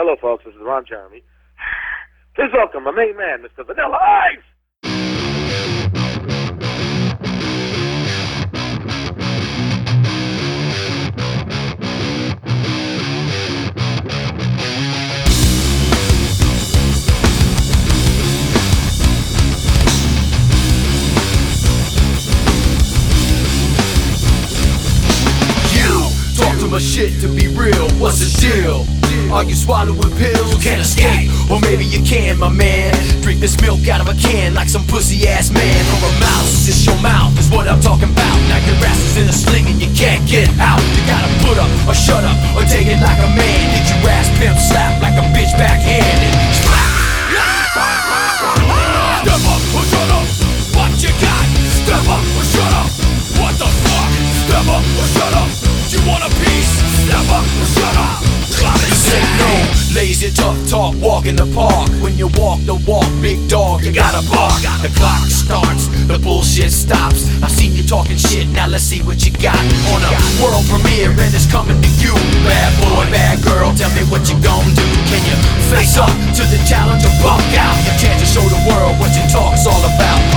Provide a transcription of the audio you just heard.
Hello, folks. This is Ron Jeremy. Please welcome my main man, Mr. Vanilla Ice. My shit to be real, what's the deal? Are you swallowing pills? You can't escape, or maybe you can, my man. Drink this milk out of a can like some pussy ass man. Or a mouse, it's your mouth, is what I'm talking about. Now your ass is in a sling and you can't get out. You gotta put up, or shut up, or take it like a man. Get your ass pimp slapped like a bitch backhanded. Step up or shut up, what you got? Step up or shut up, what the fuck? Step up or shut up, you want a piece? Step up or shut up. You say no, lazy tough talk, walk in the park. When you walk the walk, big dog, you gotta bark. The clock starts, the bullshit stops. I've seen you talking shit, now let's see what you got. On a world premiere and it's coming to you. Bad boy, bad girl, tell me what you gon' do. Can you face up to the challenge or buck out? Your chance to show the world what your talk's all about.